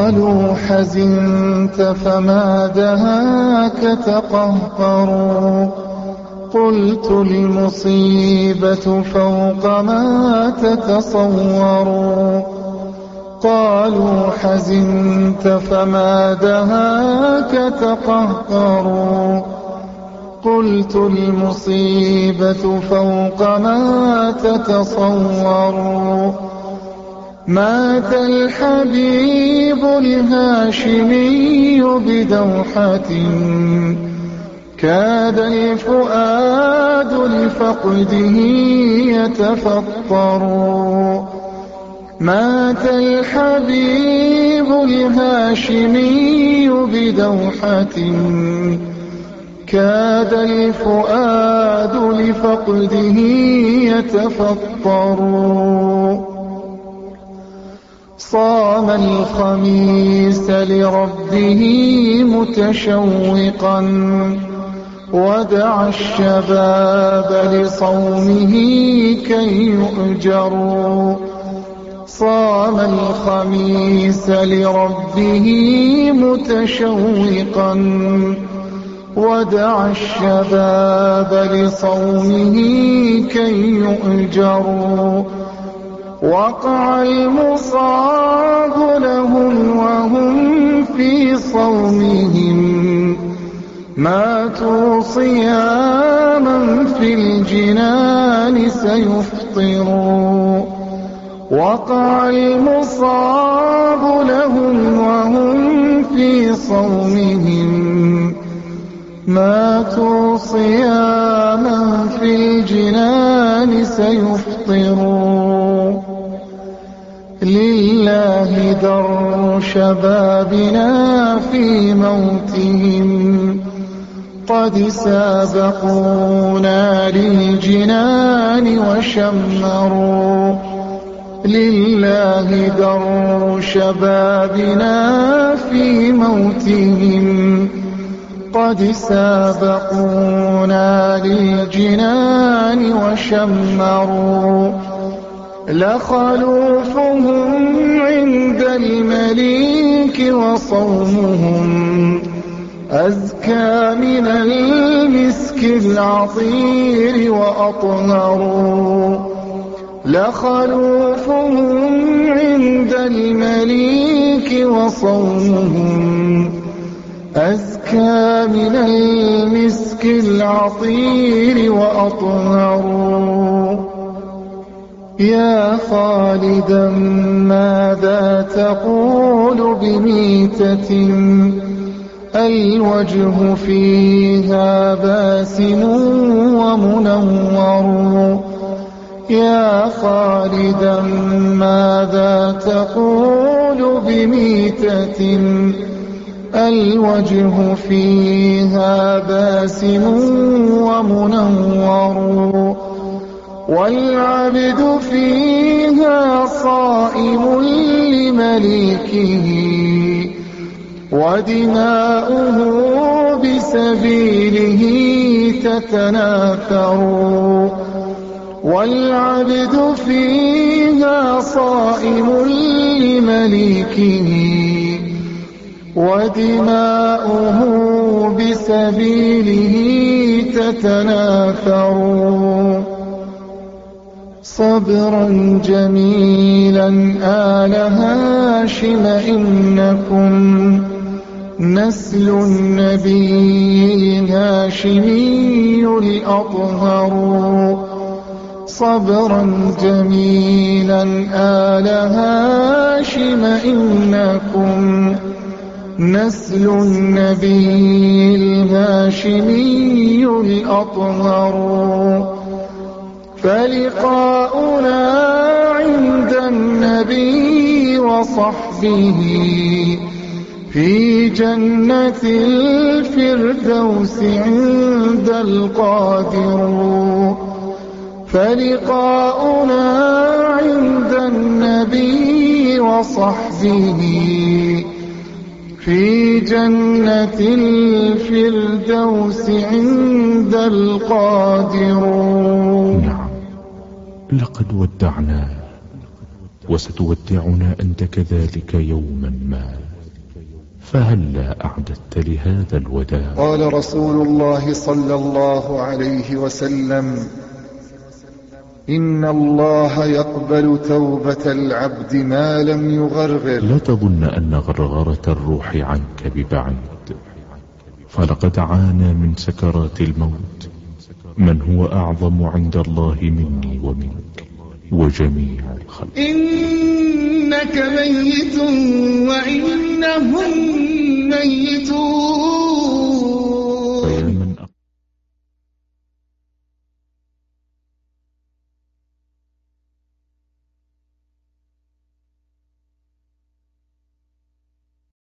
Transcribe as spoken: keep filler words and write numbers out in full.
قالوا حزنت فما دهاك تقهقروا قلت المصيبة فوق ما تتصوروا قالوا حزنت فما دهاك تقهقروا قلت المصيبة فوق ما تتصوروا مات الحبيب الهاشمي بدوحة كاد الفؤاد لفقده يتفطر مات الحبيب الهاشمي بدوحة كاد الفؤاد لفقده يتفطر صام الخميس لربه متشوقا ودعا الشباب لصومه كي يؤجروا صام الخميس لربه متشوقا ودعا الشباب لصومه كي يؤجروا وقع المصاب لهم وهم في صومهم ماتوا صياما في الجنان سيفطروا وقع المصاب لهم وهم في صومهم ماتوا صياما في الجنان سيفطروا لله در شبابنا في موتهم قد سابقونا للجنان وشمروا لله در شبابنا في موتهم قد سابقونا للجنان وشمروا لخلوفهم عند المليك وصومهم أزكى من المسك العطير وأطهر لخلوفهم عند المليك وصومهم أزكى من المسك العطير وأطهر يا خالدا ماذا تقول بميتة الوجه فيها باسم ومنور يا خالدا ماذا تقول بميتة الوجه فيها باسم ومنور والعبد فيها صائم لمليكه ودماؤه بسبيله تتناثر والعبد فيها صائم لمليكه ودماؤه بسبيله تتناثر صبرا جميلا آل هاشم إنكم نسل النبي الهاشمي الأطهر صبرا جميلا آل هاشم إنكم نسل النبي الهاشمي الأطهر فلقاؤنا عند النبي وصحبه في جنة الفردوس عند القادر فلقاؤنا عند النبي وصحبه في جنة الفردوس عند القادر. لقد ودعنا وستودعنا أنت كذلك يوما ما. فهلا أعددت لهذا الوداع؟ قال رسول الله صلى الله عليه وسلم: إن الله يقبل توبة العبد ما لم يغرغر. لا تظن أن غرغرة الروح عنك ببعيد، فلقد عانى من سكرات الموت من هو أعظم عند الله مني ومنك وجميع الخلق. إنك ميت وإنهم ميتون.